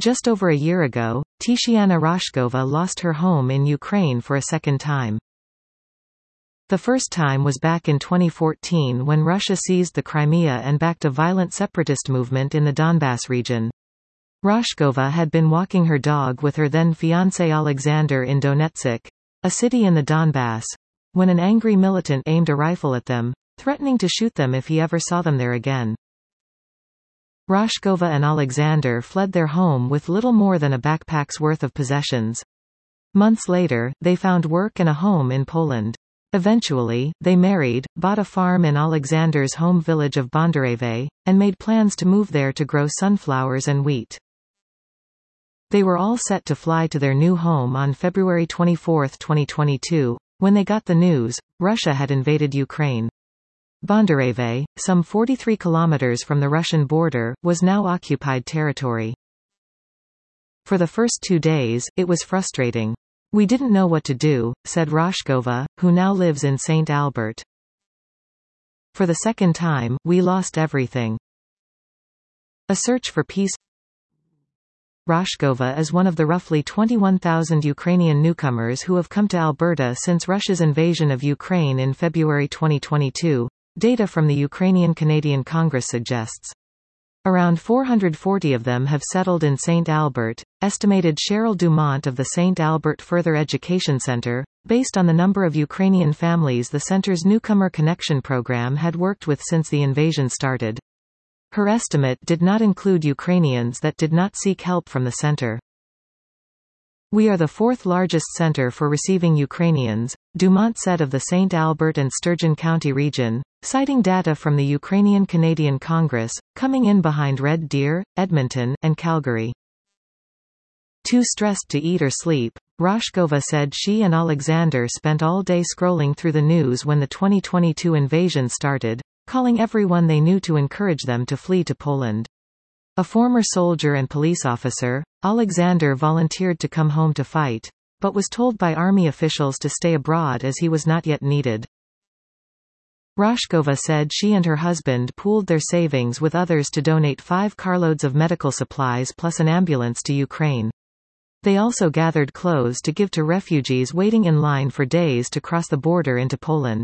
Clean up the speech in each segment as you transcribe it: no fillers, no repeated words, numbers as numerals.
Just over a year ago, Tatiana Rashkova lost her home in Ukraine for a second time. The first time was back in 2014 when Russia seized the Crimea and backed a violent separatist movement in the Donbass region. Rashkova had been walking her dog with her then-fiancé Alexander in Donetsk, a city in the Donbass, when an angry militant aimed a rifle at them, threatening to shoot them if he ever saw them there again. Rashkova and Alexander fled their home with little more than a backpack's worth of possessions. Months later, they found work and a home in Poland. Eventually, they married, bought a farm in Alexander's home village of Bondarevo, and made plans to move there to grow sunflowers and wheat. They were all set to fly to their new home on February 24, 2022, when they got the news, Russia had invaded Ukraine. Bondarevo, some 43 kilometers from the Russian border, was now occupied territory. For the first 2 days, it was frustrating. "We didn't know what to do," said Rashkova, who now lives in St. Albert. "For the second time, we lost everything." A search for peace. Rashkova is one of the roughly 21,000 Ukrainian newcomers who have come to Alberta since Russia's invasion of Ukraine in February 2022, data from the Ukrainian-Canadian Congress suggests. Around 440 of them have settled in St. Albert, estimated Cheryl Dumont of the St. Albert Further Education Center, based on the number of Ukrainian families the center's Newcomer Connection program had worked with since the invasion started. Her estimate did not include Ukrainians that did not seek help from the center. "We are the fourth largest center for receiving Ukrainians," Dumont said of the St. Albert and Sturgeon County region, citing data from the Ukrainian-Canadian Congress, coming in behind Red Deer, Edmonton, and Calgary. Too stressed to eat or sleep, Rashkova said she and Alexander spent all day scrolling through the news when the 2022 invasion started, calling everyone they knew to encourage them to flee to Poland. A former soldier and police officer, Alexander volunteered to come home to fight, but was told by army officials to stay abroad as he was not yet needed. Rashkova said she and her husband pooled their savings with others to donate 5 carloads of medical supplies plus an ambulance to Ukraine. They also gathered clothes to give to refugees waiting in line for days to cross the border into Poland.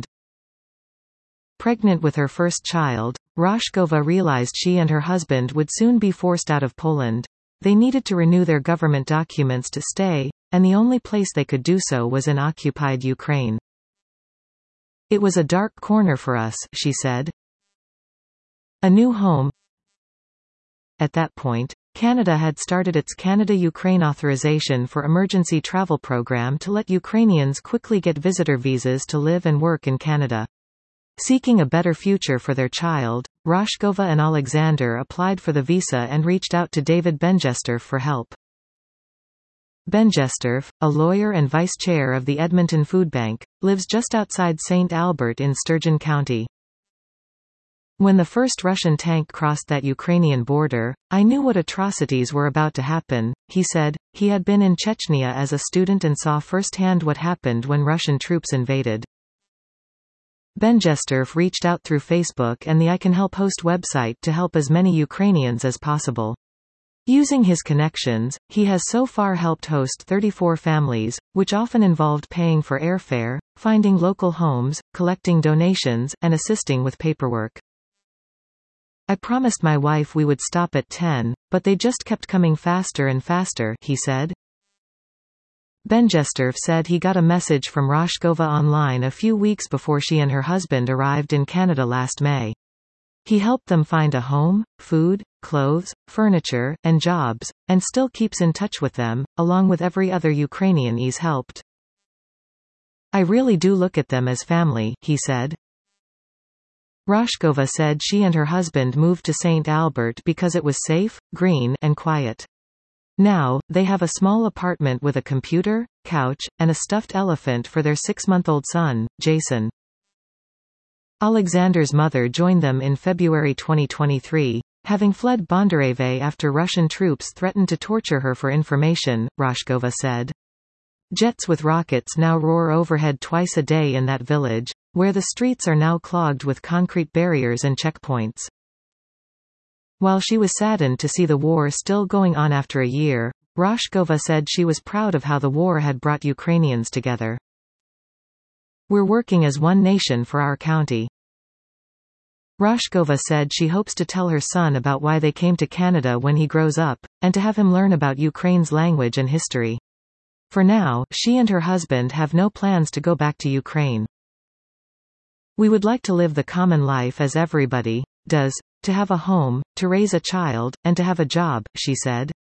Pregnant with her first child, Rashkova realized she and her husband would soon be forced out of Poland. They needed to renew their government documents to stay, and the only place they could do so was in occupied Ukraine. "It was a dark corner for us," she said. A new home. At that point, Canada had started its Canada-Ukraine Authorization for Emergency Travel program to let Ukrainians quickly get visitor visas to live and work in Canada. Seeking a better future for their child, Rashkova and Alexander applied for the visa and reached out to David Benjestorf for help. Benjestorf, a lawyer and vice chair of the Edmonton Food Bank, lives just outside St. Albert in Sturgeon County. "When the first Russian tank crossed that Ukrainian border, I knew what atrocities were about to happen," he said. He had been in Chechnya as a student and saw firsthand what happened when Russian troops invaded. Benjestorf reached out through Facebook and the I Can Help host website to help as many Ukrainians as possible. Using his connections, he has so far helped host 34 families, which often involved paying for airfare, finding local homes, collecting donations, and assisting with paperwork. "I promised my wife we would stop at 10, but they just kept coming faster and faster," he said. Benjestorf said he got a message from Rashkova online a few weeks before she and her husband arrived in Canada last May. He helped them find a home, food, clothes, furniture, and jobs, and still keeps in touch with them, along with every other Ukrainian he's helped. "I really do look at them as family," he said. Rashkova said she and her husband moved to St. Albert because it was safe, green, and quiet. Now, they have a small apartment with a computer, couch, and a stuffed elephant for their 6-month-old son, Jason. Alexander's mother joined them in February 2023, having fled Bondarevo after Russian troops threatened to torture her for information, Rashkova said. Jets with rockets now roar overhead twice a day in that village, where the streets are now clogged with concrete barriers and checkpoints. While she was saddened to see the war still going on after a year, Roshkova said she was proud of how the war had brought Ukrainians together. "We're working as one nation for our county." Roshkova said she hopes to tell her son about why they came to Canada when he grows up, and to have him learn about Ukraine's language and history. For now, she and her husband have no plans to go back to Ukraine. "We would like to live the common life as everybody does, to have a home, to raise a child, and to have a job," she said.